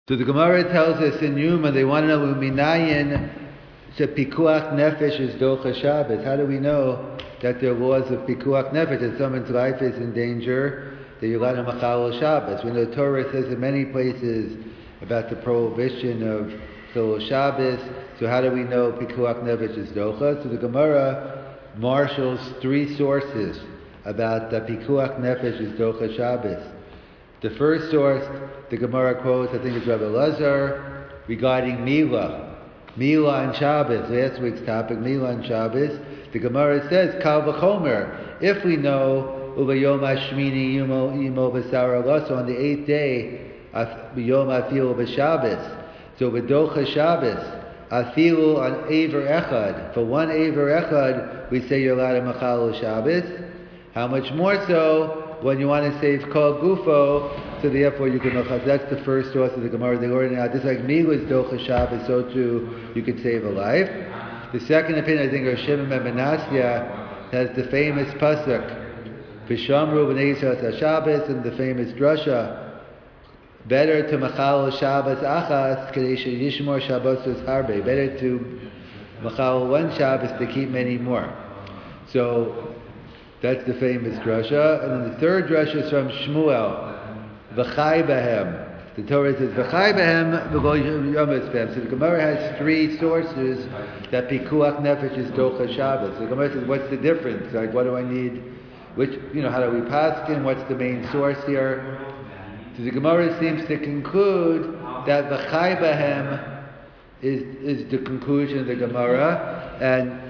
So the Gemara tells us in Yuma, they want to know Minayin, Pikuach Nefesh is Docha Shabbos. How do we know that there are laws of Pikuach Nefesh, that someone's life is in danger, that you're allowed to Machal Shabbos? We know the Torah says in many places about the prohibition of Chilul Shabbos. So how do we know Pikuach Nefesh is Docha? So the Gemara marshals three sources about the Pikuach Nefesh is Docha Shabbos. The first source, the Gemara quotes, I think it's Rabbi Lazar, regarding Mila on Shabbos. Last week's topic, Mila on Shabbos. The Gemara says, Kal v'chomer. If we know, Ubayom Hashmini Yimo B'Sar Alaso, on the 8th day, Yom Afilu B'Shabbos. So B'Docha Shabbos, Afilu on Aver Echad. For one Aver Echad, we say you're allowed to Machal Shabbos. How much more so when you want to save Kol Gufo, so therefore you can Machal. That's the first source of the Gemara. They learn out just like Mila's Docha Shabbos, so too you could save a life. The second opinion, I think, Rosh Shimon ben Menasya has the famous pasuk, V'shamru b'nei Yisrael Shabbos, and the famous drasha, better to Machal Shabbos achas, Kadesh Yishmor Shabbos harbe. Better to Machal one Shabbos to keep many more. So that's the famous drasha. And then the third drasha is from Shmuel, V'chai Bahem. The Torah says, V'chai Bahem v'go Yom Esbem. So the Gemara has three sources that Pikuach Nefesh is Docha Shabbos. So the Gemara says, what's the difference? Like, what do I need? Which, how do we paskin? What's the main source here? So the Gemara seems to conclude that V'chai Bahem is the conclusion of the Gemara,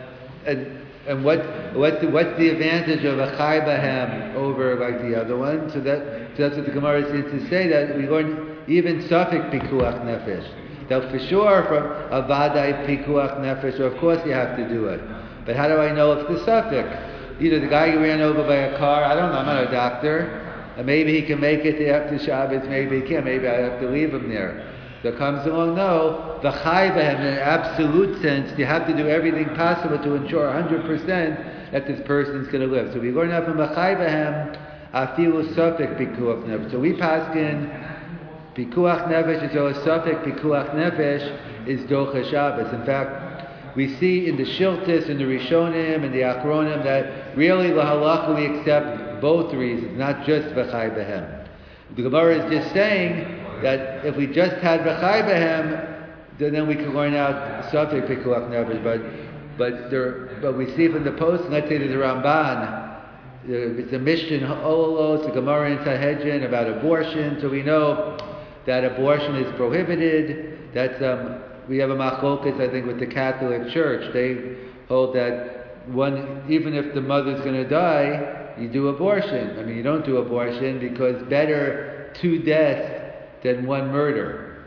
and what's the advantage of a Chai Bahem over like the other one? So that's what the Gemara seems to say, that we learn even Safek Pikuach Nefesh. That for sure from a Vadai Pikuach Nefesh, so of course you have to do it. But how do I know it's the Safek? Either the guy ran over by a car, I don't know, I'm not a doctor, and maybe he can make it after Shabbos, maybe he can't, maybe I have to leave him there. So comes along, no, the Chai Bahem, in an absolute sense, you have to do everything possible to ensure 100% that this person's going to live. So we learn out from the Chai Bahem, Afilu Safek Pikuach Nefesh. So we paskin, Pikuach Nefesh is all Safek, Pikuach Nefesh is Docha Shabbos. In fact, we see in the Shiltis, in the Rishonim, and the Achronim, that really the halacha we accept both reasons, not just the Chai Bahem. The Gemara is just saying that if we just had V'chai Bahem, then we could learn out Safek Pikuach Nefesh. But we see from the post, let's say there's a Ramban, it's a Mishnah Ololos, a Gemara in Sanhedrin about abortion, so we know that abortion is prohibited. That's we have a machlokas, I think, with the Catholic Church. They hold that even if the mother's going to die, you do abortion. I mean, you don't do abortion because better 2 deaths than 1 murder.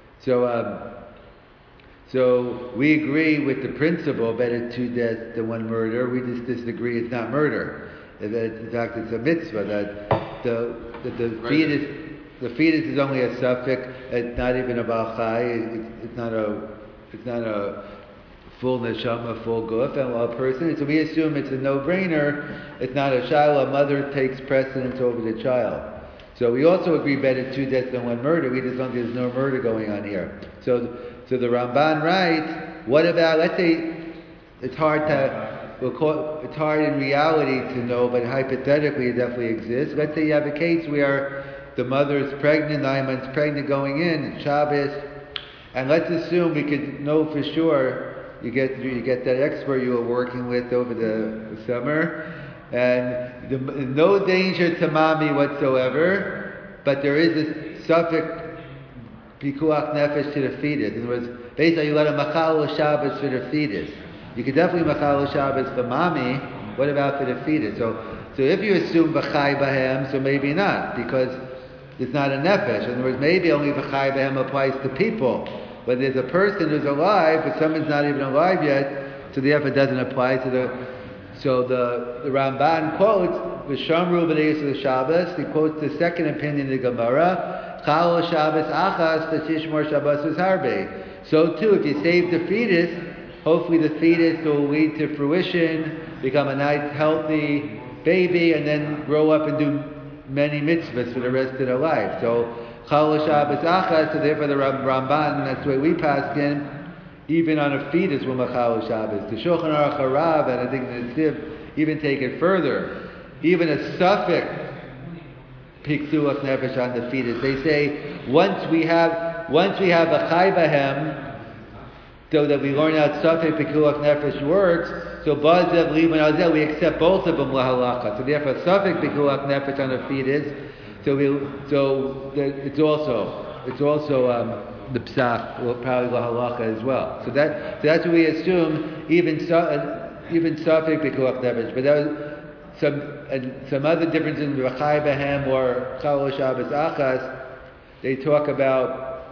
So we agree with the principle, better 2 deaths than 1 murder. We just disagree it's not murder. In fact, it's a mitzvah that the fetus is only a suffix. It's not even a Baal Chai. It's not a full neshama, full guf, and a person. So we assume it's a no-brainer. It's not a child. A mother takes precedence over the child. So we also agree better 2 deaths than 1 murder. We just don't think there's no murder going on here. So the Ramban writes, what about, let's say, it's hard in reality to know, but hypothetically it definitely exists. Let's say you have a case where the mother is pregnant, 9 months pregnant going in, Shabbos, and let's assume we could know for sure, you get that expert you were working with over the summer, and no danger to mommy whatsoever, but there is a Safek Pikuach Nefesh to the fetus. In other words, basically you let a Machal Shabbos for the fetus. You could definitely Machal Shabbos for mommy. What about for the fetus? So if you assume V'chai Bahem, so maybe not, because it's not a Nefesh. In other words, maybe only V'chai Bahem applies to people. But there's a person who's alive, but someone's not even alive yet, so therefore it doesn't apply to the... So the Ramban quotes, V'shamru b'nei Yisrael Shabbos, he quotes the second opinion of the Gemara, Chal Shabbos achas, Tashishmor Shabbos harbe. So too, if you save the fetus, hopefully the fetus will lead to fruition, become a nice, healthy baby, and then grow up and do many mitzvahs for the rest of their life. So Chal Shabbos Achas, so therefore the Ramban, that's the way we pass in, even on a fetus will Machal Shabbos. The Shulchan Aruch Harav, and I think the Siv even take it further. Even a suffix Pikuach Nefesh on the fetus. They say once we have a Chai Bahem, so that we learn how Safek Pikuach Nefesh works, so Bazev, Liman, Azel, we accept both of them lahalacha. So therefore, Safek Pikuach Nefesh on the fetus. It's also the Psach, probably lahalacha as well. So that's what we assume. Even Safek Pikuach Nefesh, but there was some other differences in Rachai Bahem or Chal Shabbos Achas. They talk about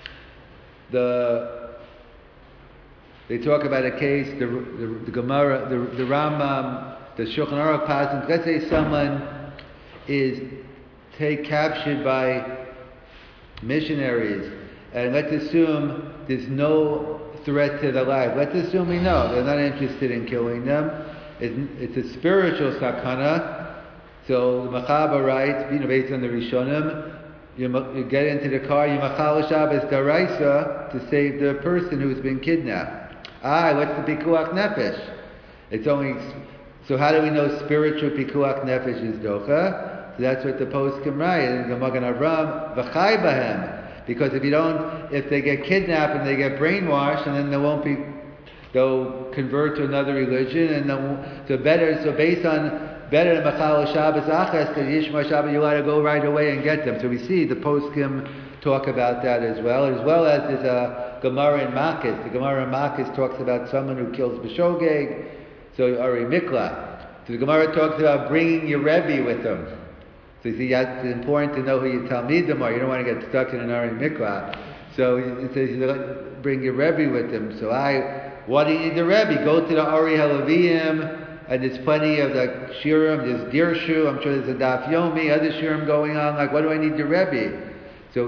a case, the Gemara, the Rambam, the Shulchan Aruch passages. Let's say someone is captured by missionaries, and let's assume there's no threat to their life. Let's assume we know they're not interested in killing them. It's a spiritual sakana. So the Machaber writes, based on the Rishonim, you get into the car, you machal Shabbos daraisa to save the person who's been kidnapped. What's the pikuach nefesh? It's only so. How do we know spiritual pikuach nefesh is docha? So that's what the poskim write in the Magen Avram v'chai bahem. Because if they get kidnapped and they get brainwashed, and then they'll convert to another religion, and based on better than Machal Shabbos Achas, the Yishma Shabbos, you got to go right away and get them. So we see the poskim talk about that as well as there's a Gemara in Makis. The Gemara in Makis talks about someone who kills B'shogeg, so Ari Mikla. So the Gemara talks about bringing your Rebbe with them. So you see, it's important to know who your Talmidim are. You don't want to get stuck in an Ari Mikla. So it says, bring your Rebbe with them. So what do you need the Rebbe? Go to the Ari Halavim, and there's plenty of the shirim. There's Dirshu. I'm sure there's a Daf Yomi, other shirim going on. Like, what do I need the Rebbe? So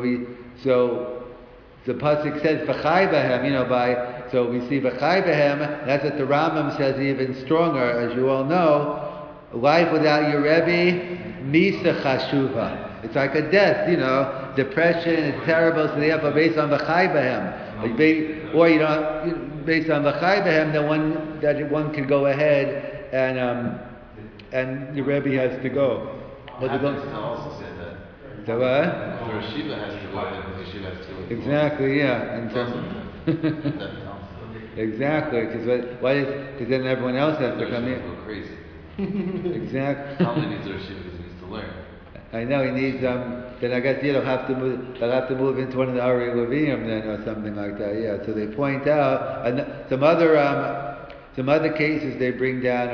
the pasuk says v'chai bahem. So we see v'chai bahem. That's what the Rambam says even stronger, as you all know. Life without your Rebbe, misa chashuva. It's like a death. Depression is terrible. So therefore, based on v'chai bahem, or based on v'chai bahem, that one can go ahead. And the Rebbe has to go. But the also said that. So what? The Yeshiva has to go, and the Yeshiva has to go. Exactly, yeah. Exactly, because then everyone else has to come in. Go crazy. Exactly. Talmud needs the Yeshiva because he needs to learn. I know he needs then I guess they'll have to move into one of the Ari Levium then or something like that. Yeah. So they point out and some other cases they bring down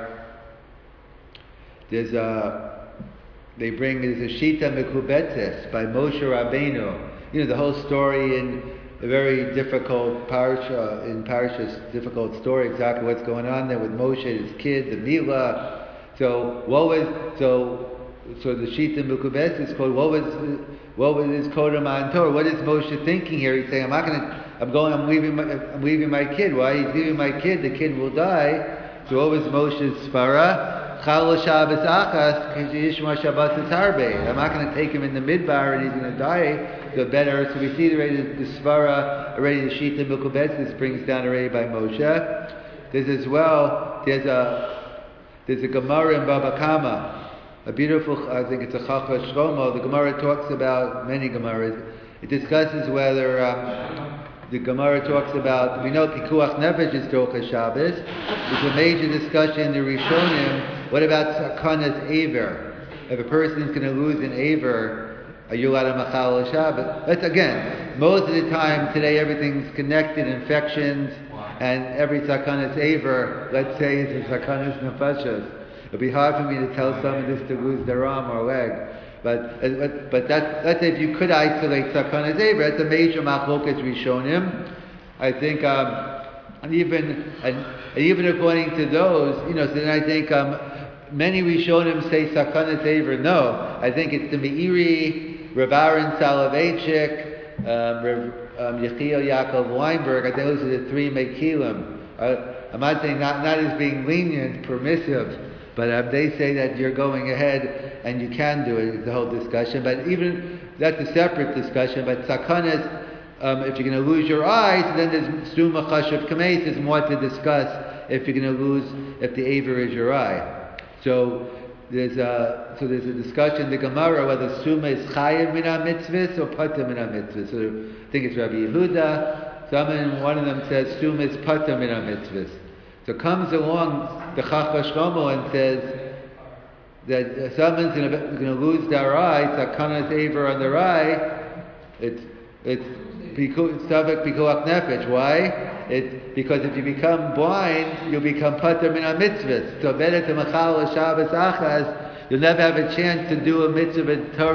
there's a Shita Mekubetzes by Moshe Rabbeinu. The whole story in a very difficult parsha, Parashas difficult story, exactly what's going on there with Moshe, his kid, the Milah. So the Shita Mekubetzes is called what was his Kodam on Torah? What is Moshe thinking here? He's saying, I'm leaving my kid. Why? He's leaving my kid. The kid will die. So what was Moshe's svara? Chal Shabbos Achas, Yishma Shabbos Harbe. I'm not going to take him in the midbar and he's going to die. So better. So we see already the svara, already the Shita Mekubetzes brings down already by Moshe. There's as well. There's a Gemara in Baba Kama. A beautiful, I think it's a Chachma Shlomo. The Gemara talks about many Gemaras. It discusses whether the Gemara talks about. We know Pikuach Nefesh is Docha Shabbos. There's a major discussion in the Rishonim. What about Sakanas Aver? If a person is going to lose an Aver, are you allowed to Machal Shabbos? That's again, most of the time today everything's connected, infections, and every Sakanas Aver, let's say, is a Sakanas Nefeshos. It would be hard for me to tell someone just to lose their arm or leg. But let's say if you could isolate Sakanas Aver, that's a major machlokas Rishonim. I think, and even according to those, so then I think many Rishonim say Sakanas Aver. No, I think it's the Meiri, Rav Aaron Soloveitchik, Yechiel Yaakov Weinberg. I think those are the three Mekilim. I'm not saying not as being lenient, permissive. But they say that you're going ahead and you can do it, the whole discussion. But even that's a separate discussion. But sakanas, if you're going to lose your eyes, then there's suma chashav kameis. There's more to discuss if you're going to lose, if the aver is your eye. So there's a discussion in the Gemara whether suma is chayiv min ha-mitzvahs or patur min ha-mitzvahs. So I think it's Rabbi Yehuda. One of them says suma is patur min ha-mitzvahs. So comes along the Chachma Shlomo and says that someone's going to lose their eye, sakanas aver on their eye. It's Stavak Pikuach Nefesh. Why? It's because if you become blind, you'll become patur min ha-mitzvahs. So better to machal Shabbos achas, you'll never have a chance to do a mitzvah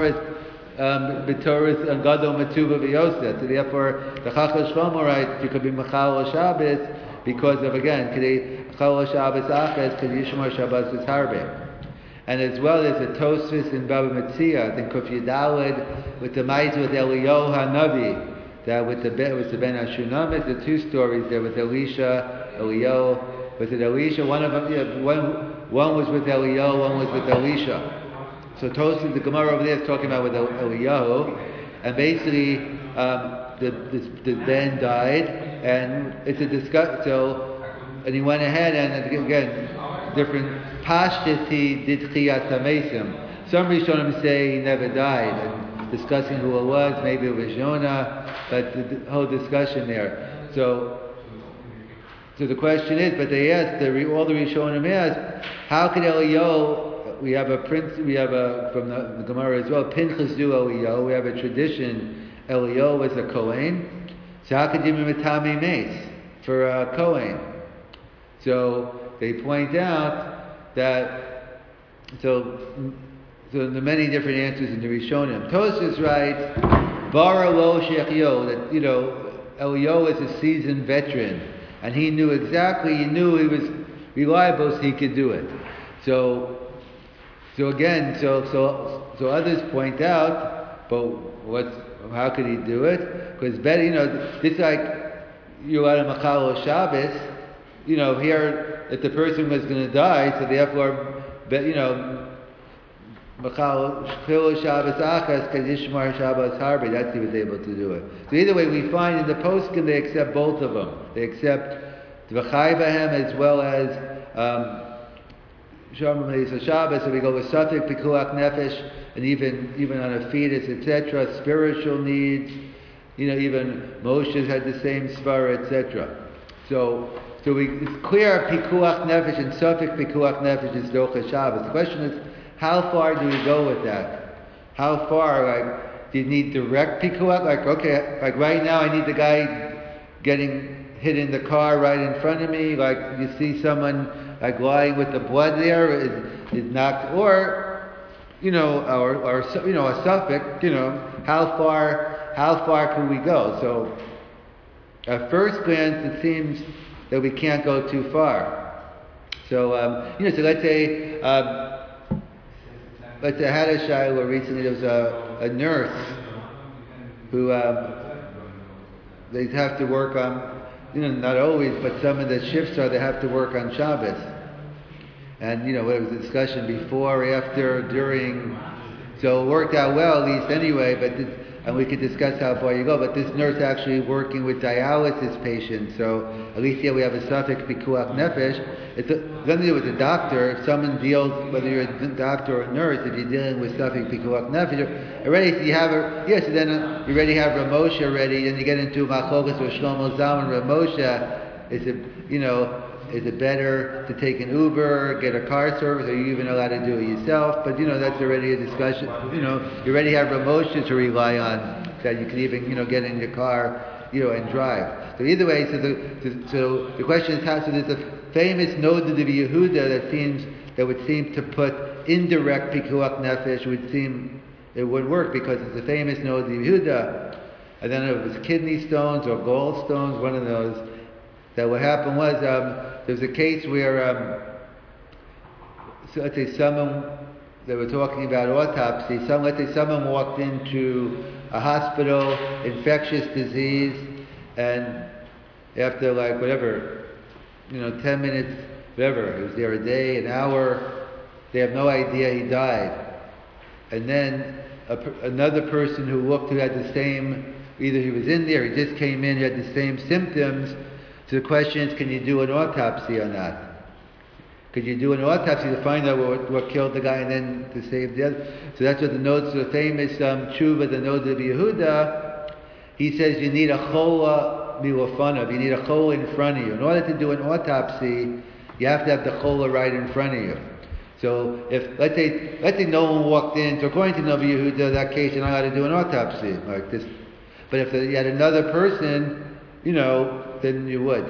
b'toris and gadol matuva v'yosef. So therefore, the Chacham Shlomo writes you could be machal Shabbos because of, again, k'dei machal Shabbos achas k'dei yishmar Shabbos is harbe. And as well as a Tosfos in Baba Metzia, I think Kuf Yudalid with the Ma'is with Eliyahu HaNavi. That with the Ben Hashunamis, the two stories there with Elisha, Eliyahu. Was it Elisha? One of them, yeah, one was with Eliyahu, one was with Elisha. So Tosfos, the Gemara over there is talking about with Eliyahu, and basically the Ben died, and it's a discuss. So, and he went ahead and again different pashtus he did chiyas hamesim. Some Rishonim say he never died, and discussing who it was, maybe it was Jonah, but the whole discussion there. So the question is, but they asked, all the Rishonim asked, how could Eliyahu, we have from the Gemara as well, Pinchas do Eliyahu, we have a tradition, Eliyahu was a Kohen, so how could you be Matami Mace for a Kohen? So they point out that, so there are many different answers in the Rishonim. Tosfos writes, Bara lo shechyo, that, Eliyahu is a seasoned veteran, and he knew he was reliable, so he could do it. So others point out, but how could he do it? Because better, this like, you are a machal Shabbos, here, if the person was going to die, so therefore, Machal Chil Shabbos Achas Kadishmar Shabbos Harbe. That's he was able to do it. So either way, we find in the poskim they accept both of them. They accept Tvachai Bahem as well as Shalom Shabbos. So we go with Safik Pikuach Nefesh, and even on a fetus, etc. Spiritual needs. Even Moshe had the same svara, etc. So it's clear Pikuach Nefesh and Safik Pikuach Nefesh is Docha Shabbos. The question is, how far do we go with that? How far, do you need direct pikuach? Right now I need the guy getting hit in the car right in front of me, you see someone lying with the blood there, is knocked, or a suffix, how far can we go? So at first glance it seems that we can't go too far. So so let's say I had a shayla recently. There was a nurse who they'd have to work on, not always, but some of the shifts they have to work on Shabbos. And it was a discussion before, after, during. So it worked out well, at least anyway. And we could discuss how far you go. But this nurse actually working with dialysis patients. So at least here we have a suffix pikuach nefesh. It's nothing to do with the doctor. If someone deals, whether you're a doctor or a nurse, if you're dealing with suffix pikuach nefesh, already so you have so then you already have Ramosha already. Then you get into machlokas or Shlomo Zalman Ramosha. Is it better to take an Uber, get a car service, or are you even allowed to do it yourself? But that's already a discussion. You already have Ramosha to rely on, that you can even get in your car, and drive. So either way, so the question is how. So there's a famous Noda de Yehuda that would seem to put indirect pikuach nefesh. It would work because it's a famous Noda de Yehuda. And then it was kidney stones or gallstones, one of those. That what happened was there was a case where so let's say they were talking about autopsy. Let's say someone walked into a hospital, infectious disease, and after 10 minutes, whatever, he was there a day, an hour, they have no idea he died. And then another person who had the same, either he was in there, he just came in, he had the same symptoms. So the question is, can you do an autopsy on that? Could you do an autopsy to find out what killed the guy and then to save the other? So that's what the notes, the famous tshuva, the notes of Yehuda, he says you need a chola milafanav, you need a chola in front of you. In order to do an autopsy, you have to have the chola right in front of you. So if, let's say no one walked in, so according to Novi Yehuda, that case, you're not allowed to do an autopsy like this. But if you had another person, then you would.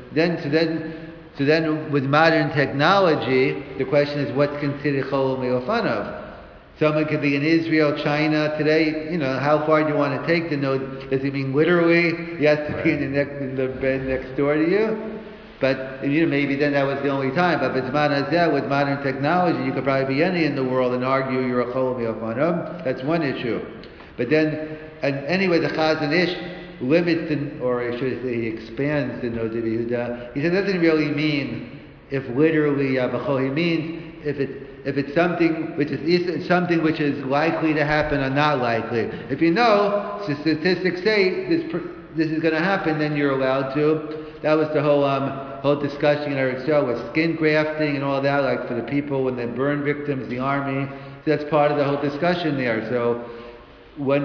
So then with modern technology, the question is what's considered chol milafanav? Someone could be in Israel, China today. How far do you want to take the note? Does it mean literally he has to be in the bed next door to you? But maybe then that was the only time. But with modern technology, you could probably be any in the world and argue you're a chol milafanav. That's one issue. But then, and anyway, the Chazon Ish limits, or I should say, he expands the Noda Yehuda. He said it doesn't really mean if literally Yavachol. He means if it's something which is likely to happen or not likely. If you know, the statistics say this is going to happen, then you're allowed to. That was the whole discussion in Eretz Yisrael with skin grafting and all that, like for the people when they burn victims, the army. So that's part of the whole discussion there. So when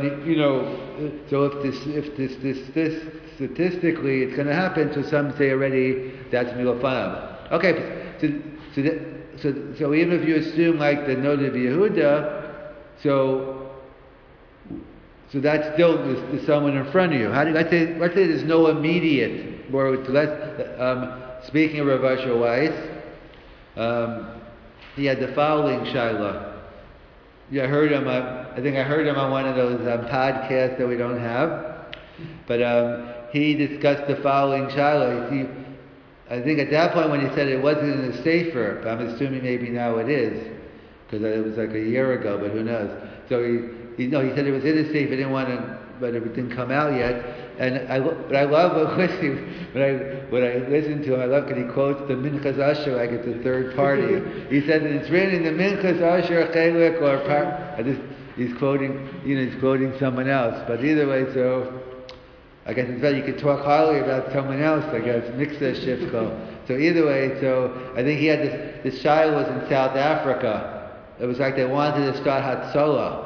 so if this statistically it's going to happen, so some say already that's milafanav. Okay, so even if you assume like the Noda Yehuda, so that's still there's someone in front of you. Let's say there's no immediate, or it's less. Speaking of Rav Asher Weiss, he had the following shaila. Yeah, I think I heard him on one of those podcasts that we don't have. But he discussed the following shaila. I think at that point when he said it wasn't in the sefer, but I'm assuming maybe now it is, because it was like a year ago, but who knows. So he said it was in the sefer, he didn't want to, but it didn't come out yet. But I love when I listen to him, I love when he quotes the Minchas Asher like it's a third party. He said that it's written in the Minchas Asher Chelik he's quoting someone else. But either way, so I guess it's better you could talk highly about someone else, I guess, Miksa Shifko. So either way, so I think he had this child was in South Africa. It was like they wanted to start Hatzalah.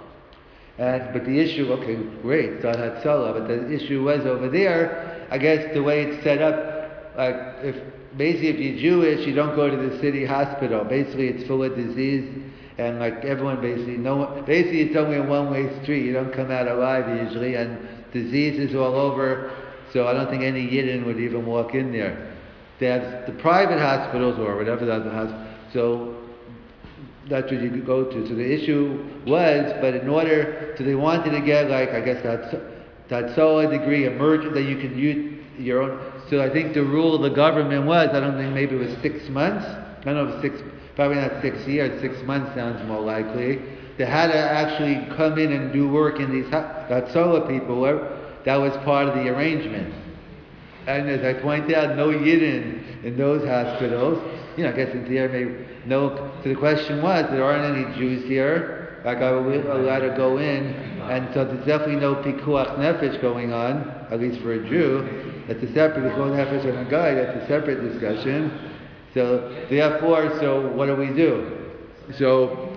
But the issue, okay, great, start Hatzalah, but the issue was over there, I guess the way it's set up, like if you're Jewish, you don't go to the city hospital. Basically it's full of disease, and like everyone basically it's only a one-way street. You don't come out alive usually, and disease is all over, so I don't think any Yidden would even walk in there. They have the private hospitals or whatever the other hospital, so that's what you could go to. So the issue was, but in order, so they wanted to get like, I guess that solid degree emergent that you can use your own. So I think the rule of the government was, I don't think maybe it was 6 months. I don't know if it's probably not 6 years, 6 months sounds more likely. They had to actually come in and do work in these, that solar people, that was part of the arrangement. And as I pointed out, no Yidden in those hospitals. I guess in there maybe no. So the question was, there aren't any Jews here. Like are we allowed to go in? And so there's definitely no pikuach nefesh going on, at least for a Jew. That's a separate pikuach nefesh on a guy. That's a separate discussion. So therefore, so what do we do? So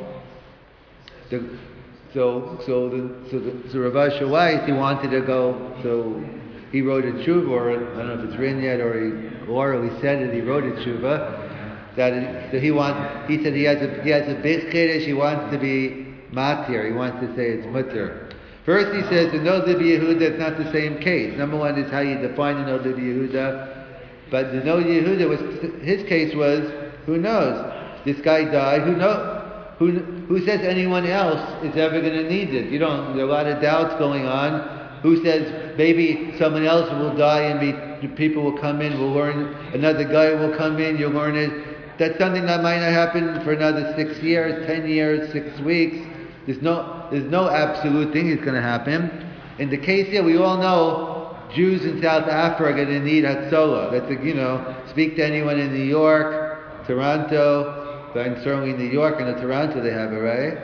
Rav Asher Weiss, he wanted to go. So he wrote a tshuva, or I don't know if it's written yet, or he said it. He wrote a tshuva. That he said he has a big chiddush. He wants to be matir. He wants to say it's mutter. First, he says the Noda Yehuda is not the same case. Number one is how you define the Noda Yehuda. But the Noda Yehuda his case was, who knows? This guy died. Who says anyone else is ever going to need it? There are a lot of doubts going on. Who says maybe someone else will die and people will come in, will learn, another guy will come in, you'll learn it. That's something that might not happen for another 6 years, 10 years, 6 weeks. There's no absolute thing that's going to happen. In the case here, we all know Jews in South Africa are going to need Hatzalah. That's speak to anyone in New York, Toronto, and certainly in New York and in Toronto they have it, right?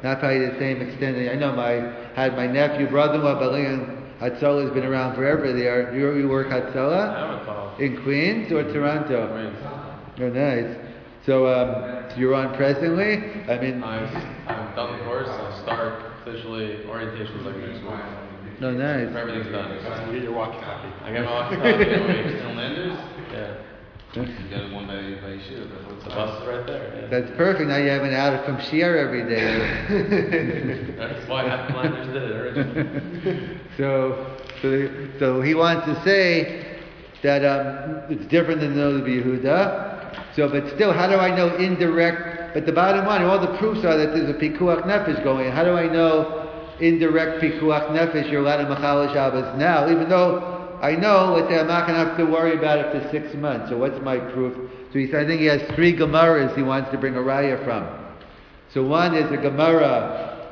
not probably the same extent. I know had my nephew, brother-in-law, Balian Hatzalah has been around forever there. You work Hatzalah? In Queens or Toronto? Queens. Oh, nice. So you're on presently? I mean... I've done the course. I'll start officially orientations like next week. Oh, nice. Everything's done. You get your walkie-talkie. I got my walkie-talkie. In Landers? Yeah. You got one by Yeshiva. The bus is right there. Yeah. That's perfect. Now you have an out from Shiur every day. That's why half the Landers did it originally. So he wants to say that it's different than those of Yehuda. So, but still, how do I know indirect? But the bottom line, all the proofs are that there's a pikuach nefesh going. How do I know indirect pikuach nefesh? You're allowed to machal Shabbos now, even though I know, let's say, I'm not going to have to worry about it for 6 months. So, what's my proof? So he said, I think he has 3 Gemaras he wants to bring a raya from. So one is a Gemara.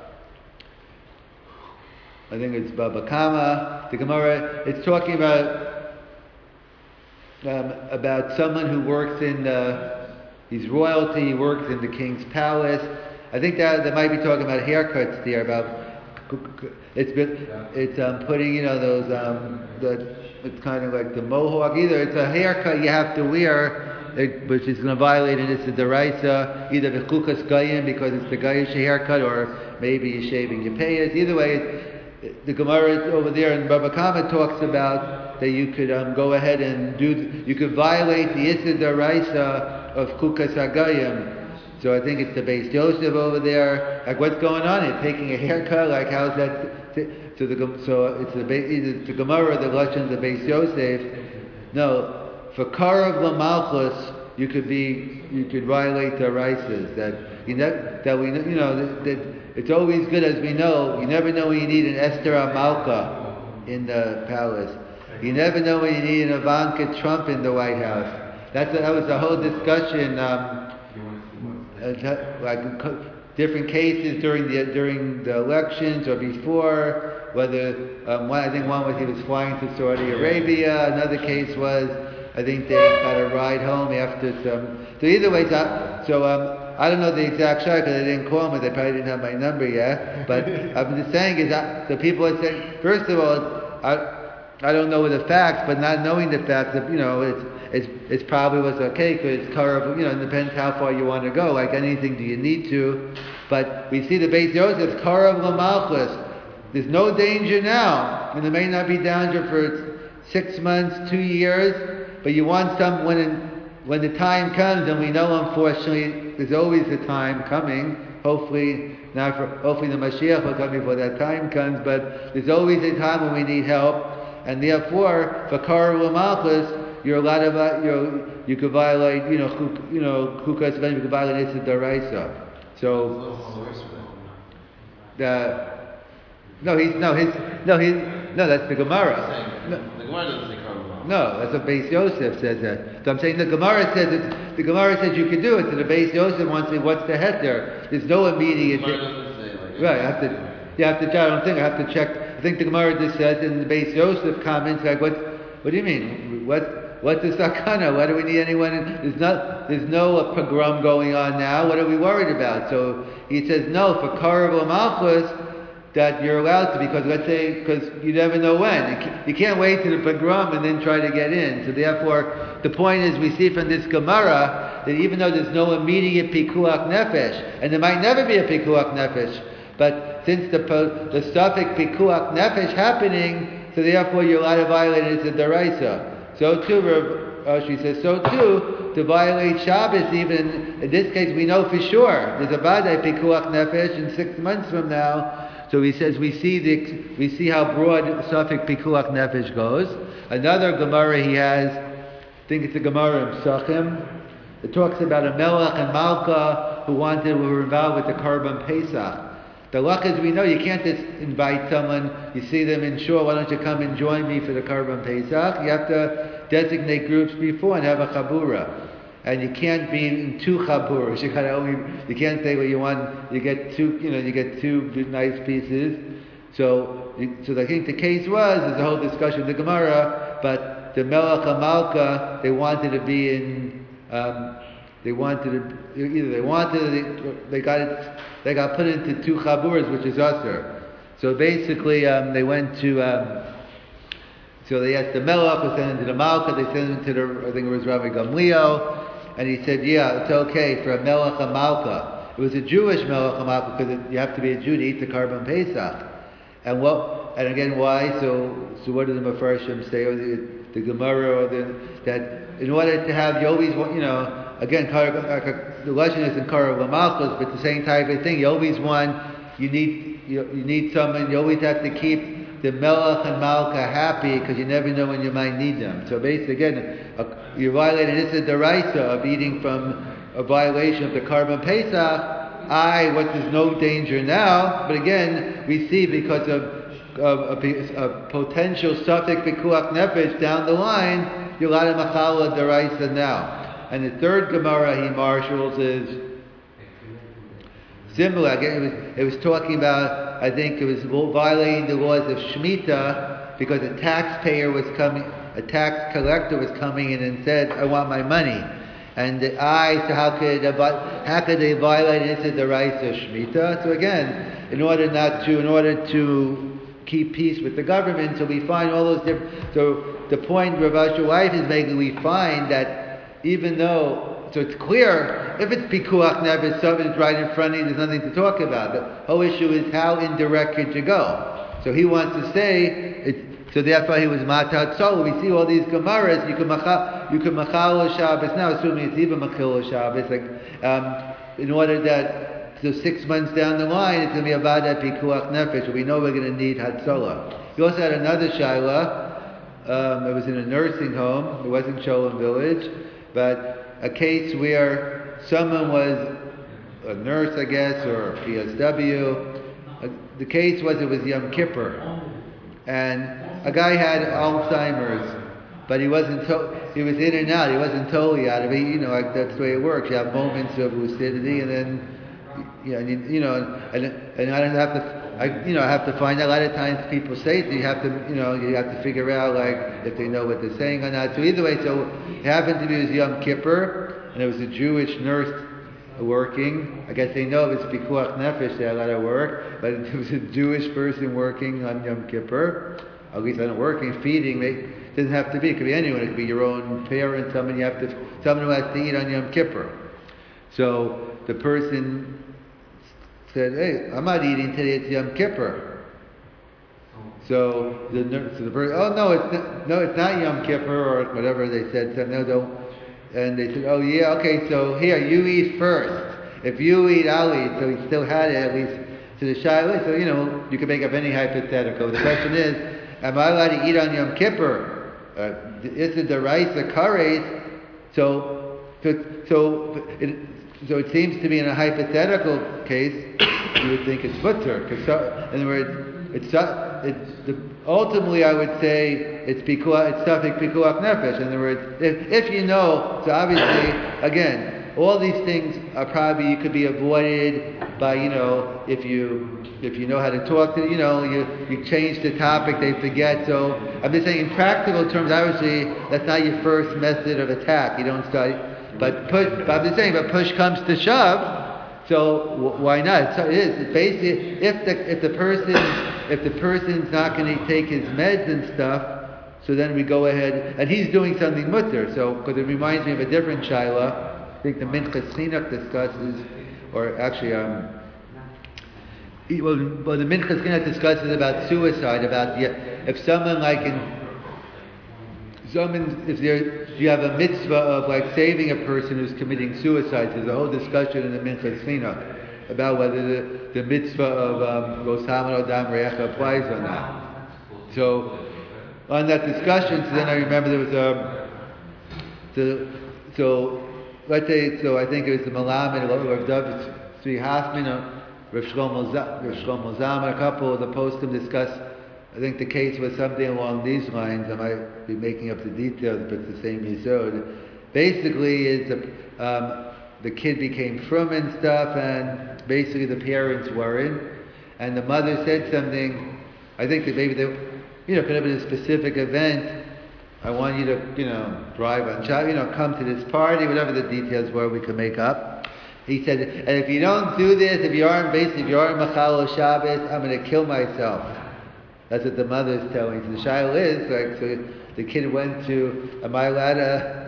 I think it's Baba Kama. The Gemara. It's talking about someone who works in he's royalty, he works in the king's palace. I think that might be talking about haircuts there, about it's putting those it's kind of like the mohawk. Either it's a haircut you have to wear, which is going to violate it. It's a deraisa, either the chukas gayim because it's the gayish haircut, or maybe you're shaving your payas. Either way, the Gemara over there in Baba Kama talks about that you could go ahead and you could violate the Issa Daraisa of Kukas Agayim. So I think it's the Beis Yosef over there. Like, what's going on? You're taking a haircut. Like, how's that? So it's either the Gemara, the Lashon, the Beis Yosef. No, for Karav Lamalchus, you could violate the Raisas. That it's always good, as we know. You never know when you need an Esther Amalka in the palace. You never know when you need an Ivanka Trump in the White House. That was the whole discussion. Like different cases during the elections or before. Whether I think one was he was flying to Saudi Arabia. Another case was I think they got a ride home after some. So either way, I don't know the exact shot because they didn't call me. They probably didn't have my number yet. But I'm just saying is that the people are saying, first of all, I don't know the facts, but not knowing the facts, it's probably was okay because it's Karav. It depends how far you want to go. Like anything, do you need to? But we see the Beis Yosef Karav Lamalchus. There's no danger now, and there may not be danger for 6 months, 2 years. But you want some when the time comes, and we know unfortunately there's always a time coming. Hopefully the Mashiach will come before that time comes. But there's always a time when we need help, and therefore for Karav Lamalchus, you're allowed to you could violate chukas you could violate Issa Daraisa. So that's the Gemara. The Gemara doesn't say Karav. No, that's what Beis Yosef says that. So I'm saying the Gemara says you can do it. So the Beis Yosef wants to say, what's the head there? There's no immediate. The Gemara doesn't say like. Right, I have to check. I have to check. I think the Gemara just says in the Beis Yosef comments like, what do you mean? What's the sakana? Why do we need anyone? There's no pogrom going on now. What are we worried about? So he says no for Karav Malchus that you're allowed to, because let's say because you never know when. You can't wait to the pogrom and then try to get in. So therefore, the point is we see from this Gemara that even though there's no immediate pikuach nefesh, and there might never be a pikuach nefesh, but since the suffix pikuach nefesh happening, so therefore you're allowed to violate it as a deraisa. So too, she says, so too, to violate Shabbos, even in this case, we know for sure there's a badai pikuach nefesh in 6 months from now. So he says we see how broad suffix pikuach nefesh goes. Another Gemara he has, I think it's a Gemara in Psachim. It talks about a Melech and Malka who were involved with the Karban Pesach. The luck is we know you can't just invite someone, you see them in shul, why don't you come and join me for the Karban Pesach? You have to designate groups before and have a chabura. And you can't be in 2 chaburas. You can't say, well, you get two nice pieces. So I think the case was, there's a whole discussion of the Gemara, but the Melech HaMalka, they wanted to be in they got put into 2 chaburas, which is usher. So basically, they went to. So they asked the Melech, who sent him to the Malka. They sent him to the, I think it was Rabbi Gamliel, and he said, "Yeah, it's okay for a Melech and Malka." It was a Jewish Melech and Malka because you have to be a Jew to eat the Karban Pesach. And again, why? So what do the Mefarshim say, or the Gemara, or that in order to have, you always want, again, the lesson is in Karav Malchus, but the same type of thing. You always want, you need someone. You always have to keep the Melech and Malka happy because you never know when you might need them. So basically, again, you violated this is the Raisa of eating from a violation of the Karban Pesach. There's no danger now, but again, we see because of a potential suffix pikuach nefesh down the line, you're allowed to machala deraisa now. And the third Gemara he marshals is similar. Again, it was talking about, I think it was violating the laws of Shemitah because a tax collector was coming in and said, "I want my money." And so how could they violate it? It's the rights of Shemitah. So again, in order to keep peace with the government, so we find all those different. So the point Rav Asher Weiss is making, we find that even though, so it's clear if it's pikuach nefesh, something's right in front of you, there's nothing to talk about. The whole issue is how indirect could you go? So he wants to say so therefore he was matat sol. We see all these gemaras. You can machal Shabbos now, assuming it's even machil Shabbos. In order that 6 months down the line, it's going to be about that pikuach nefesh. We know we're going to need hatzolah. He also had another shaila. It was in a nursing home. It wasn't Sholem Village, but a case where someone was a nurse, I guess, or a PSW. The case was it was Yom Kippur, and a guy had Alzheimer's, but he was in and out. He wasn't totally out of it. That's the way it works. You have moments of lucidity, and then, and I don't have to. I have to find out. A lot of times people say it, you have to figure out if they know what they're saying or not. So either way, so it happened to be it was Yom Kippur, and it was a Jewish nurse working. I guess they know it was pikuach nefesh, they had a lot of work, but it was a Jewish person working on Yom Kippur. At least on working, feeding. It doesn't have to be. It could be anyone. It could be your own parent, someone who has to eat on Yom Kippur. So the person said, "Hey, I'm not eating today. It's Yom Kippur." So the person, "Oh no, it's not Yom Kippur," or whatever they said. So no, don't. And they said, "Oh yeah, okay. So here, you eat first. If you eat, I'll eat." So he still had it at least to the shaila. So you can make up any hypothetical. The question is, am I allowed to eat on Yom Kippur? Is it the rice, the kares? So it seems to be in a hypothetical case, you would think it's mutter. In other words, ultimately I would say it's suffix pikuach nefesh. In other words, if you know, so obviously, again, all these things are probably, you could be avoided by, if you know how to talk to, you change the topic, they forget. So I'm just saying, in practical terms, obviously, that's not your first method of attack. You don't start, but push comes to shove. So why not? So it is. It's basically, if the person's not going to take his meds and stuff, so then we go ahead, and he's doing something mutter. So because it reminds me of a different shaila. I think the Minchas Chinuch discusses, or actually, the Minchas Chinuch discusses about suicide. About if someone if you have a mitzvah of saving a person who's committing suicide. There's a whole discussion in the Minchas Chinuch about whether the mitzvah of Rosaman Odam Re'echa applies or not. So on that discussion, so then I remember there was let's say, so I think it was the Malamed, Rav David Tzvi Hasman, Rav Shlomo Zalman, a couple of the postim discussed. I think the case was something along these lines. I might be making up the details, but it's the same yisod. Basically, is the kid became frum and stuff, and basically the parents weren't, and the mother said something. I think that maybe could have been a specific event. I want you to, drive on Shabbos, come to this party, whatever the details were, we could make up. He said, and if you don't do this, if you aren't Machal Shabbos, I'm going to kill myself. That's what the mother is telling. So the Shiloh is, so the kid went to, am I allowed to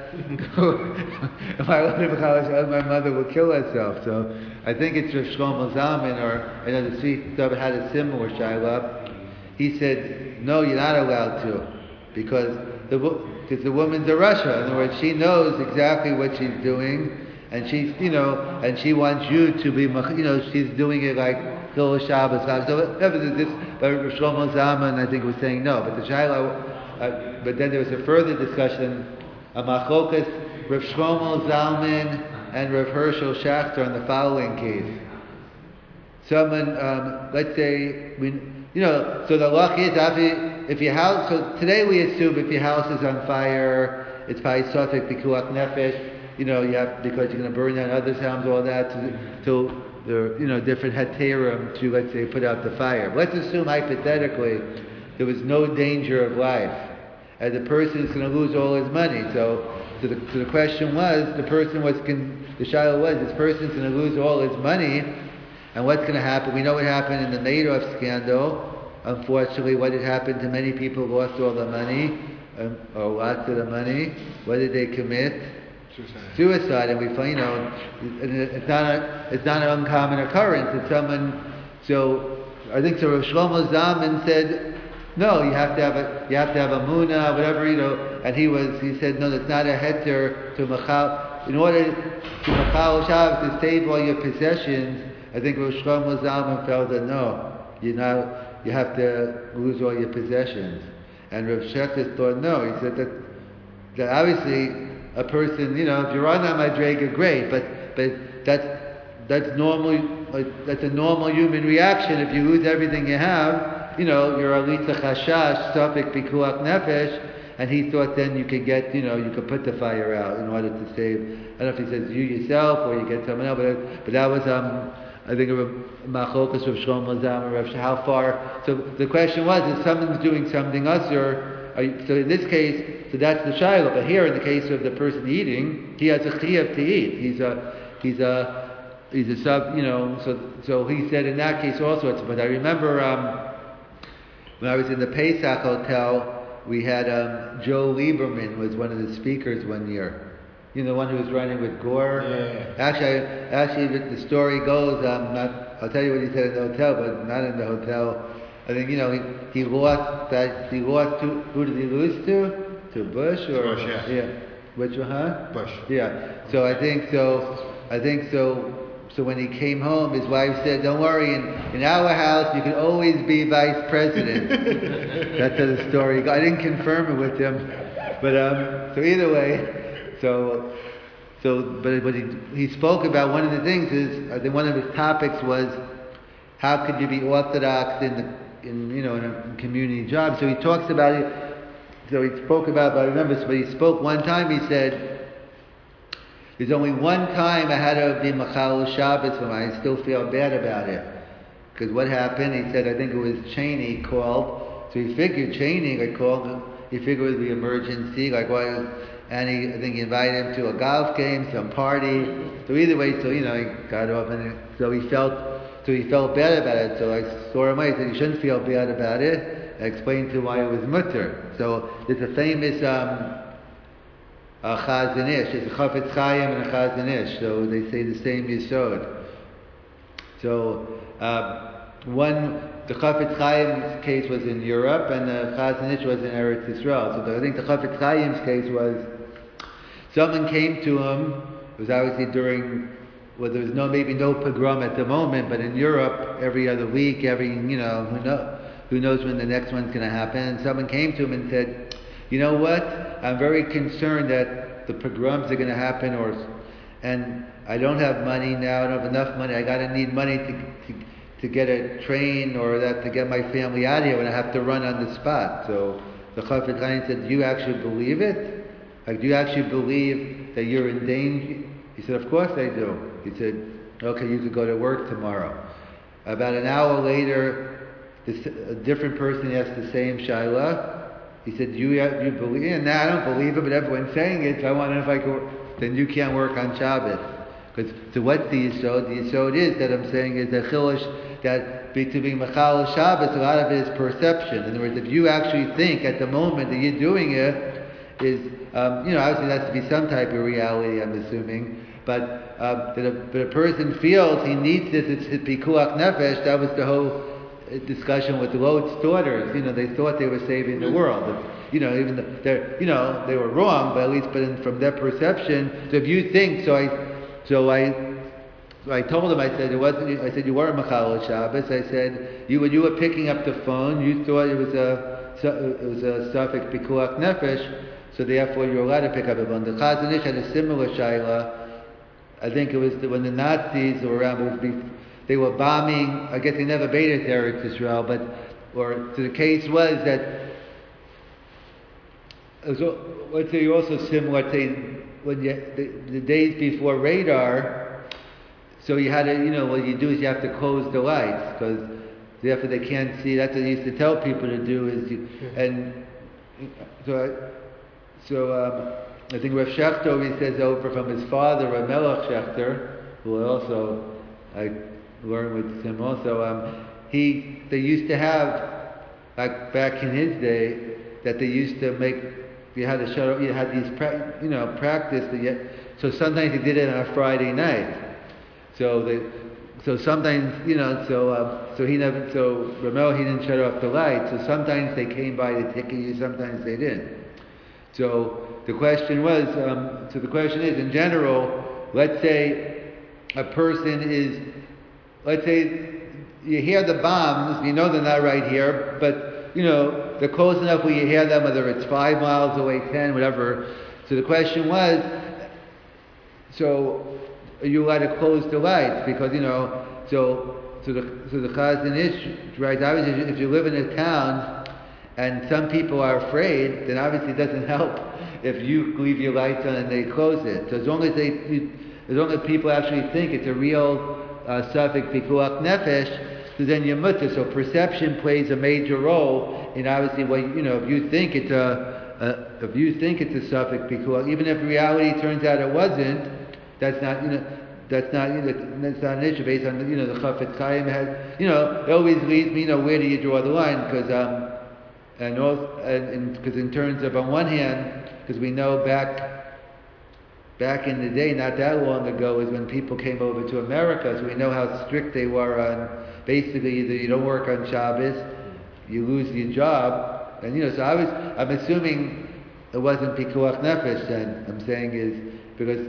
Machal Shabbos? My mother will kill herself. So I think it's Rav Shlomo Zalman, or the Sweet Dove had a similar Shiloh. He said, no, you're not allowed to, because the woman's a Russia. In other words, she knows exactly what she's doing, and she's, and she wants you to be, she's doing it like Chil Shabbos. So whatever this, but Shlomo Zalman, I think, was saying no. But the Shiloh, but then there was a further discussion, a Machokas, Rav Shlomo Zalman and Rav Herschel Schachter on the following case. Someone, let's say, so the luck is, if your house, so today we assume if your house is on fire, it's probably Sofek Pikuach Nefesh, you have, because you're going to burn down others' homes, all that, to the, different heterim to, let's say, put out the fire. But let's assume, hypothetically, there was no danger of life, and the person is going to lose all his money. So the question was, the Shiloh was, this person's going to lose all his money, and what's going to happen? We know what happened in the Madoff scandal. Unfortunately, what had happened to many people who lost all the money, or lots of the money. What did they commit? Suicide. And we find, it's not an uncommon occurrence. It's someone. So I think so. Rav Shlomo Zalman said, no, you have to have a muna, whatever, And he said, no, that's not a heter to machal. In order to machal Shabbos to save all your possessions, I think Rav Shlomo Zalman felt that no, you have to lose all your possessions. And Rav Shechter thought no. He said that obviously a person, if you're on that madrega, great, but that's normal. That's a normal human reaction. If you lose everything you have, you're alitza chashash, sofek pikuach nefesh. And he thought then you could get, you could put the fire out in order to save. I don't know if he says you yourself or you get someone else, but that was I think of Machokas of Shlomo Zalman, how far. So the question was, if someone's doing something usher, so in this case, so that's the Shiloh. But here, in the case of the person eating, he has a chiyuv to eat. He's a sub. So he said in that case also. But I remember when I was in the Pesach Hotel, we had Joe Lieberman was one of the speakers one year. The one who was running with Gore. Yeah. Actually, the story goes. I'll tell you what he said in the hotel, but not in the hotel. I think he lost. Who did he lose to? To Bush or Bush, yeah. Which one? Huh? Bush. Yeah. So I think so. So when he came home, his wife said, "Don't worry. In our house, you can always be vice president." That's how the story goes. I didn't confirm it with him, but so either way. But he spoke about, one of the things is, I think one of his topics was, how could you be orthodox in a community job? So he talks about it. So he spoke about, I remember, but he spoke one time. He said, "There's only one time I had to be machal Shabbos, and I still feel bad about it, because what happened?" He said, I think it was Cheney called. So he figured Cheney had called. He figured it would be emergency, like why. And I think he invited him to a golf game, some party. So either way, he got off, and so he felt bad about it. So I saw him. I said, "You shouldn't feel bad about it." I explained to him why it was mutter. So there's a famous Chazon Ish. There's a Chafetz Chaim and a Chazon Ish. So they say the same yesod. So the Chafetz Chaim's case was in Europe, and the Chazon Ish was in Eretz Yisrael. So I think the Chafetz Chaim's case was, someone came to him. It was obviously during, there was maybe no pogrom at the moment, but in Europe, every other week, who knows when the next one's going to happen. And someone came to him and said, "You know what? I'm very concerned that the pogroms are going to happen, and I don't have money now. I don't have enough money. I need money to get a train or to get my family out of here when I have to run on the spot." So the Chafetz Chaim said, "Do you actually believe it? Like, do you actually believe that you're in danger?" He said, "Of course I do." He said, "Okay, you could go to work tomorrow." About an hour later, a different person asked the same shaila, he said, you believe? And now I don't believe it, but everyone's saying it. So I want to know if I go. Then you can't work on Shabbos. Because so what's the yisod? The yisod is that I'm saying is that chillush that to be machal Shabbos. A lot of it is perception. In other words, if you actually think at the moment that you're doing it is obviously there has to be some type of reality. I'm assuming. But a person feels he needs this, it's pikuach nefesh. That was the whole discussion with Lot's daughters. They thought they were saving the world. Even though they were wrong, but at least from their perception. So if you think, I told him, I said it wasn't. I said you were a machal Shabbos. I said when you were picking up the phone, you thought it was a suffix pikuach nefesh. So therefore, you're allowed to pick up a phone. The Chazon Ish had a similar shaila. I think it was when the Nazis were around. They were bombing. I guess they never made it to Eretz Israel, so the case was that. Let's say also similar. Let's say when the days before radar. So you had to, what you do is you have to close the lights because therefore they can't see. That's what they used to tell people to do. I think Rav Shechter always says over from his father, Rav Melech Shechter, who I learned with him also. They used to have, like back in his day, that they used to make. You had to shut up. You had these, practice. So sometimes they did it on a Friday night. So sometimes, so he never. So Ramel, he didn't shut off the lights. So sometimes they came by to ticket you. Sometimes they didn't. So the question was. So the question is, in general, let's say a person is. Let's say you hear the bombs. You know they're not right here, but. They're close enough where you hear them, whether it's 5 miles away, 10, whatever. So the question was, so are you allowed to close the lights? Because, so the Chazon Ish, right, obviously if you live in a town and some people are afraid, then obviously it doesn't help if you leave your lights on and they close it. So as long as people actually think it's a real suffix pikuach nefesh, so then you're mutter. So perception plays a major role in obviously if you think it's a suffix pikuach, even if reality turns out it wasn't, that's not an issue based on the Chafetz Chaim has it always leads me where do you draw the line because in terms of on one hand because we know back in the day not that long ago is when people came over to America, so we know how strict they were on. Basically, either you don't work on Shabbos, you lose your job, and so I'm assuming it wasn't pikuach nefesh. Then I'm saying is because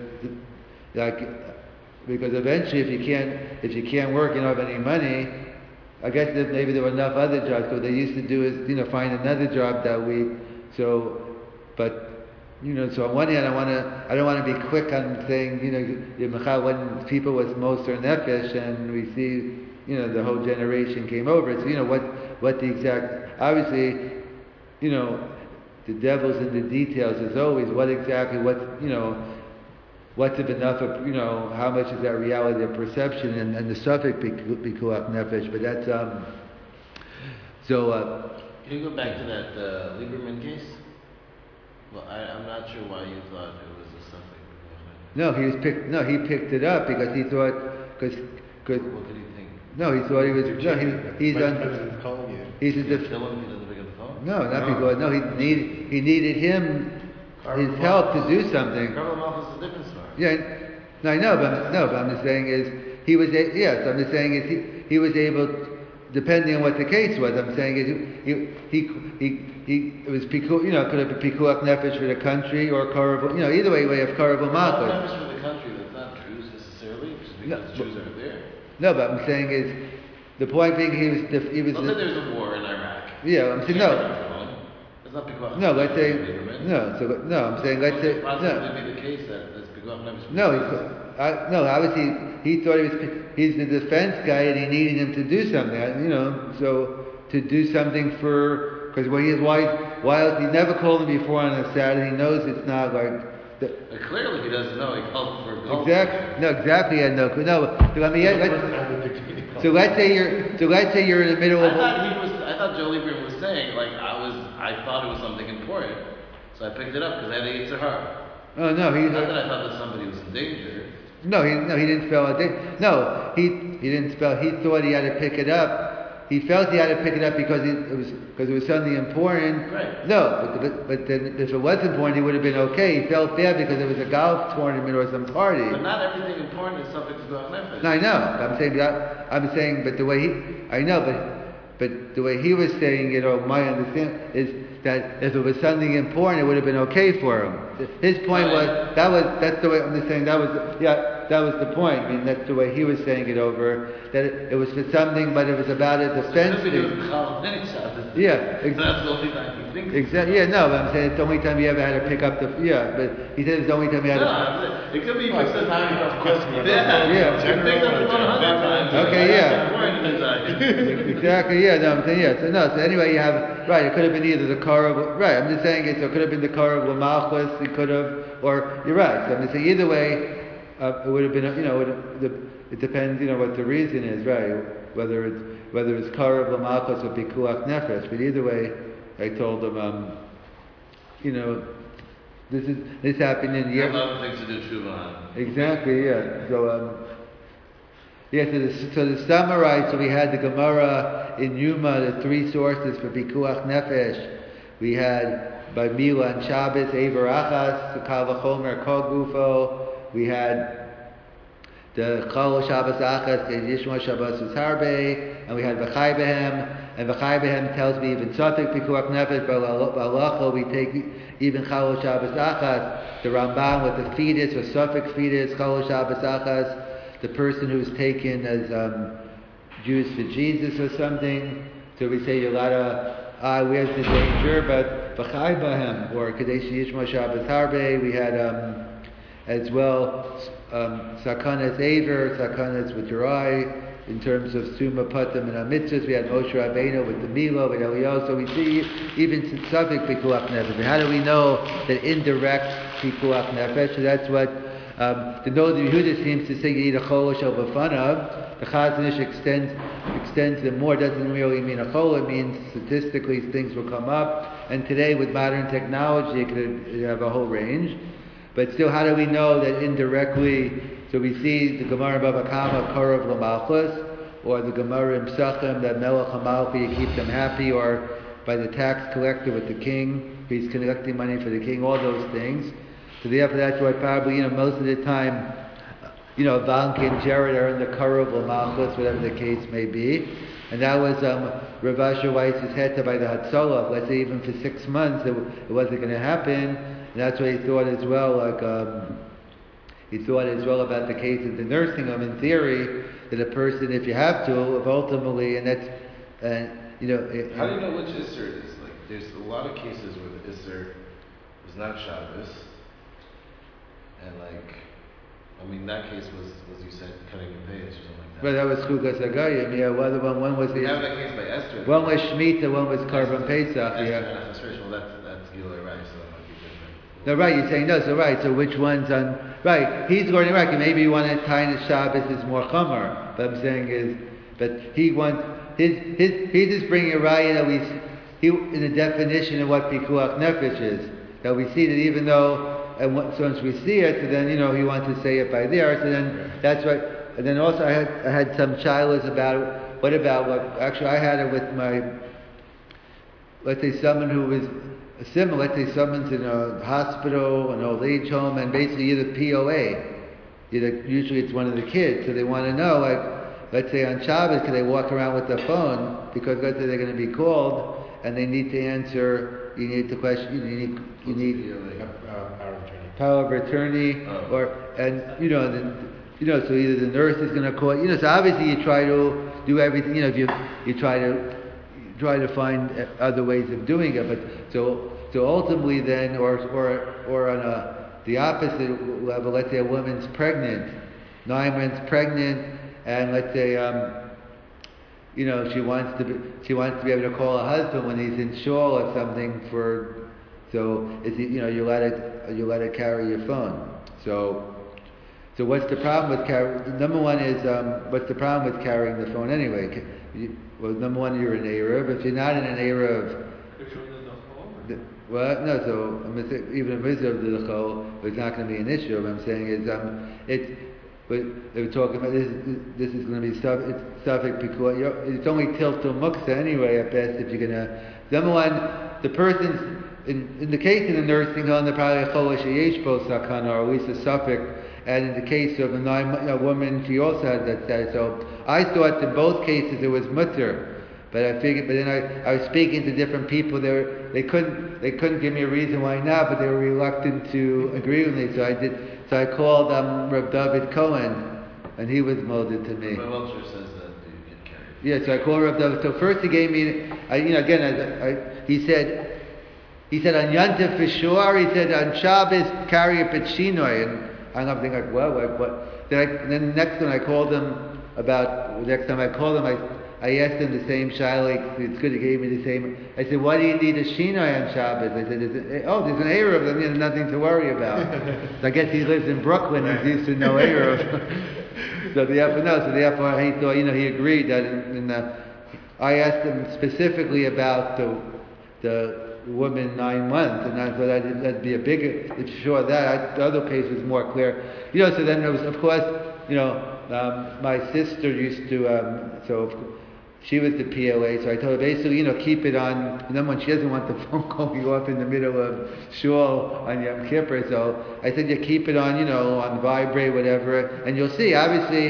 eventually if you can't work, you don't have any money. I guess that maybe there were enough other jobs. So what they used to do is find another job that week. So on one hand I don't want to be quick on saying when people was moser nefesh and we see. The whole generation came over. So what the exact obviously the devil's in the details as always. What's enough of how much is that reality of perception and the suffix pikuach nefesh. But that's Can you go back to that Lieberman case? Well, I'm not sure why you thought it was a suffix. He picked it up because he thought because. What did he think? No, he thought he was. He's on. He's a. Kill him. He doesn't pick up the phone. No, not because. No, he needed his help to do something. Carbon monoxide is a different story. Yeah, I know, but I'm just saying is he was. Yes, I'm just saying is he was able, depending on what the case was. I'm saying is it was could have been pikuach nefesh for the country or karav. Either way of karav malchus. Nefesh for the country. That's not Jews necessarily, because Jews are there. No, but I'm saying is, the point being he was. Let's say there's a war in Iraq. Yeah, I'm saying no. It's not pikuach. No, let's say no. So no, I'm saying let's say possibly be the case that that's pikuach nefesh. No, obviously he thought he's the defense guy and he needed him to do something. So to do something because when he's while he never called him before on a Saturday, he knows it's not like. Clearly he doesn't know. He called for a call. Exactly. So let's say you're in the middle of. I thought Joe Lieberman was saying I was I thought it was something important, so I picked it up because I had a Yetzer Hara. Oh no, Not that I thought that somebody was in danger. No, he didn't spell it. No, he didn't spell. He thought he had to pick it up. He felt he had to pick it up because it was something important. Right. No, but then if it was important, he would have been okay. He felt bad because it was a golf tournament or some party. But not everything important is subject to Pikuach Nefesh. No, I know. I'm saying, but the way I know, but the way he was saying it, or my understanding is that if it was something important, it would have been okay for him. His point that's the way I'm just saying. That was the point. I mean, that's the way he was saying it over. That it was for something, but it was about a defense thing. Yeah, so that's the only time he thinks. Exactly. Yeah, no, but I'm saying it's the only time he ever had to pick up the. Yeah, but he said it's the only time he had to. It could be for some time. Yeah. He picked up the phone 100 times. Okay, yeah. Exactly. Yeah, no, I'm saying yeah. So anyway, you have right. It could have been either the car of right. I'm just saying it. So it could have been the car of Malchus. It could have, or you're right. So I'm just saying either way. It would have been, it depends, what the reason is, right? Whether it's Karav L'Malchus or Pikuach Nefesh. But either way, I told them, this happened in year. A lot of things to do tshuva on. Exactly, yeah. So to summarize, so we had the Gemara in Yuma, the three sources for Pikuach Nefesh. We had by Mila and Shabbos, Ever Achas, Kal V'chomer, Kol Gufo. We had the Chol Shabbos Achas, the Yishma Shabbos Harbe, and we had V'chai Behem, and V'chai Behem tells me even Sofik Pikuach Nefesh, but B'alacha we take even Chol Shabbos Achas, the Rambam with the fetus or Sofik fetus, Chol Shabbos Achas, the person who's taken as Jews for Jesus or something. So we say you're allowed to, where's the danger? But V'chai Behem, or Kadesh Yishma Shabbos Harbe, we had as well, Sakanas Aver, Sakanas with your eye, in terms of Summa Patam and Amitzvahs. We had Moshe Rabbeinu with the Milo, with Eliyahu. So we see even Tzavik Pikuach Nefesh. How do we know that indirect Pikuach Nefesh? So that's what the Noda Yehuda seems to say. You need a Chol Shel B'fanav. The Chazon Ish extends it more. Doesn't really mean a Chol. It means statistically things will come up. And today with modern technology, it could have a whole range. But still, how do we know that indirectly? So we see the Gemara Bava Kama Karav L'Malchus, or the Gemara in Psachim that Melech HaMalchi, you keep them happy, or by the tax collector with the king, he's collecting money for the king, all those things. So therefore, that's why probably most of the time, Vanka and Jared are in the Karav L'Malchus, whatever the case may be. And that was Rav Asher Weiss's head by the Hatzalah. Let's say even for 6 months it wasn't going to happen. And that's what he thought as well. He thought as well about the case of the nursing home. In theory, that a person, if you have to, if ultimately, and that's, how do you know which Isser it is? Like, there's a lot of cases where the Isser is not Shabbos, and that case was you said cutting the page or something like that. Well, that was Chukas Agayim. Yeah, one was we have that case by Esther. One was Shemitah, one was Karban Pesach. Yeah. Well, that's Gilui Rice, so that might be different. No, right, you're saying no, so right, so which one's on, right, he's going to reckon, maybe you want to tie in the Shabbos is more Chomer, but I'm saying is, but he wants, he's just bringing a raya that in the definition of what Pikuach Nefesh is, that we see that even though, and once we see it, so then, he wants to say it by there, so then, that's right, and then also I had some chilas about, what actually I had it with my, let's say someone who was, similar, let's say someone's in a hospital, an old age home, and basically either POA, usually it's one of the kids, so they want to know, let's say on Shabbos, can they walk around with their phone, because let's say they're going to be called, and they need to answer, you need the question, you need power of attorney, so either the nurse is going to call, so obviously you try to do everything, if you try to find other ways of doing it, but so ultimately then, or on the opposite level, let's say a woman's pregnant, 9 months pregnant, and let's say she wants to be able to call her husband when he's in shul or something so is you let her carry your phone. So what's the problem with number one is what's the problem with carrying the phone anyway? Well, number one, you're in Erev. If you're not in an Erev, Well, no, so I'm gonna say, even if it's of the chol, it's not going to be an issue. What I'm saying is, but they were talking about this is going to be stuff. It's suffix because it's only till muksa anyway at best. If you're going to, number one, the person's in the case of the nursing home, they're probably a chol sheyesh bo sakana, or at least a suffix. And in the case of a woman, she also has that status. So I thought in both cases it was mutter. But I figured, but then I was speaking to different people. They couldn't give me a reason why not, but they were reluctant to agree with me. So I called Reb David Cohen, and he was molded to me. My Welcher says that you can carry. Yeah, so I called Reb David. So first he gave me, he said on Yantif for sure. He said on Shabbos carry a pechinoy, and I'm thinking like, well, what? Then the next one I called him about. The next time I called him, I asked him the same shayla. It's good he gave me the same. I said, why do you need a shinoi on Shabbos? I said, there's an Erev, then there's nothing to worry about. So I guess he lives in Brooklyn, he's used to no Erev. So therefore he thought, he agreed that I asked him specifically about the woman 9 months, and I thought that'd be a bigger, sure that, the other case was more clear. So then there was, of course, my sister used to, she was the PLA, so I told her basically, keep it on, and then when she doesn't want the phone going off in the middle of shul on Yom Kippur, so I said, keep it on, on vibrate, whatever, and you'll see, obviously,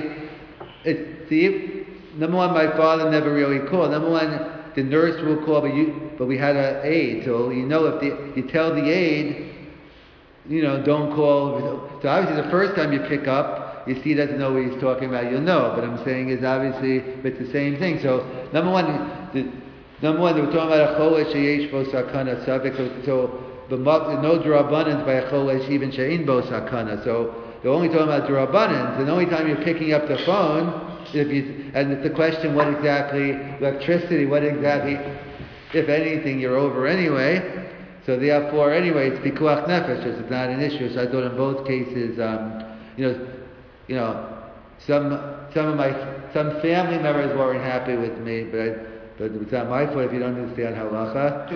number one, my father never really called, number one, the nurse will call, but we had an aide, so if you tell the aide, don't call, so obviously the first time you pick up, you see he doesn't know what he's talking about, you'll know. But I'm saying is obviously it's the same thing. So number one, they were talking about a cholesh sheyesh bo sakana suffix. So no drabbanans by a cholesh even she'in bo sakana. So they're only talking about drabbanans. And the only time you're picking up the phone, and it's the question, what exactly electricity? What exactly, if anything, you're over anyway. So therefore, anyway, it's pikuach nefesh. It's not an issue. So I thought in both cases, some family members weren't happy with me, but it's not my fault if you don't understand halacha.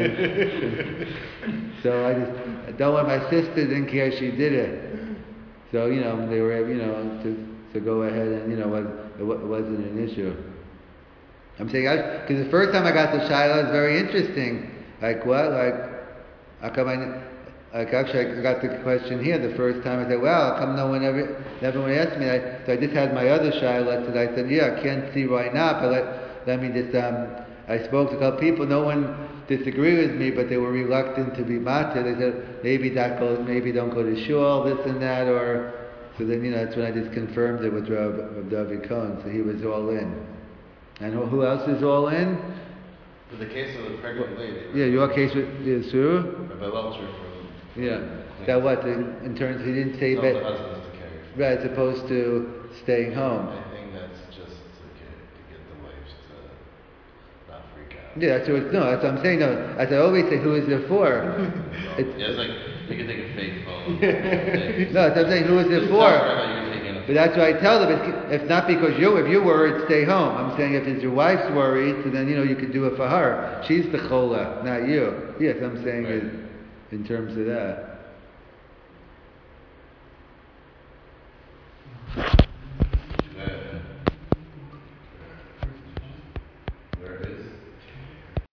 So I don't want my sister didn't care she did it. So they were to go ahead and it wasn't an issue. I'm saying because the first time I got the shayla was very interesting. Like what? How come actually, I got the question here the first time. I said, well, how come no one ever asked me? So I just had my other shayla, and I said, I can't see right now, but let me just, I spoke to a couple people, no one disagreed with me, but they were reluctant to be matzah. They said, maybe don't go to shul, this and that, so then, that's when I just confirmed it with Rav David Cohen, so he was all in. And who else is all in? For the case of the pregnant lady. Yeah, your case with Yisur? Rabbi Welcher from... Yeah. That what, in terms, he didn't say the that... husband's to carry. Right, as opposed to staying home. I think that's just to get the wives to not freak out. Yeah, that's what I'm saying. No, as I always say, who is it for? It's like, you can take a fake phone. No, that's what I'm saying, who is it for? But that's what I tell them. If not because if you're worried, stay home. I'm saying if it's your wife's worried, so then, you could do it for her. She's the chola, not you. Yes, I'm saying right. In terms of that.